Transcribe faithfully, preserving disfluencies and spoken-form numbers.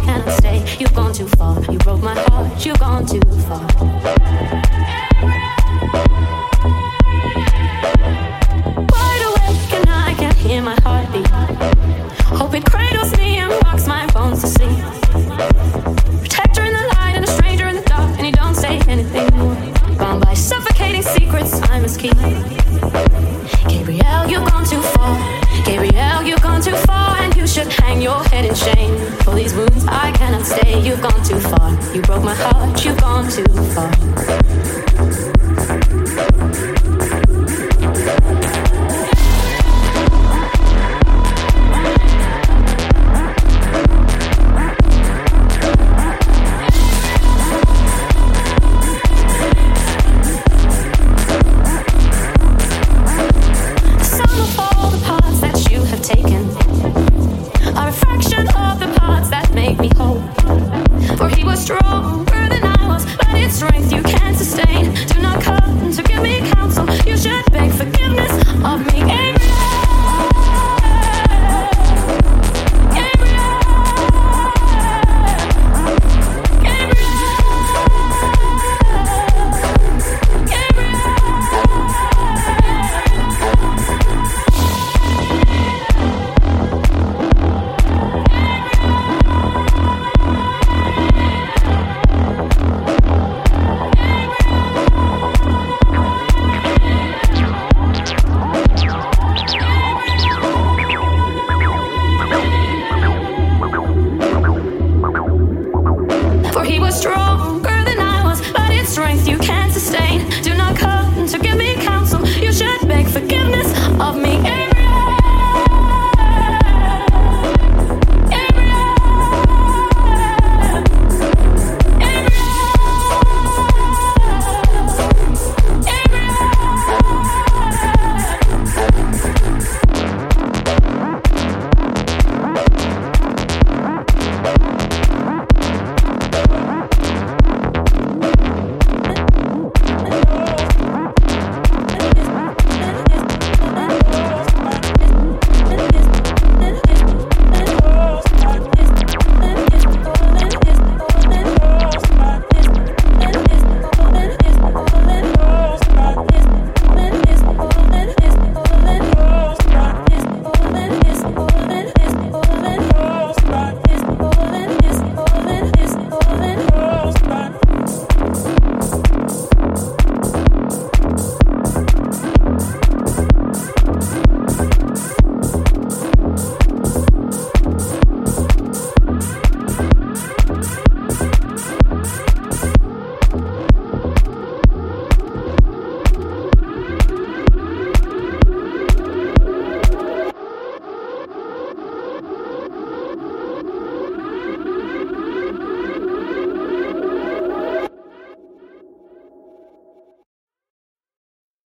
cannot stay. You've gone too far. You broke my heart. You've gone too far. Wide awake and I can't hear my heartbeat. Hope it cradles me and rocks my bones to sleep. Protector in the light and a stranger in the dark, and you don't say anything more. Bound by suffocating secrets, I must keep. Gabrielle, you've gone too far. Gabrielle, you've gone too far, and you should hang your head in shame. For these wounds I cannot stay. You've gone too far. You broke my heart. You've gone too far.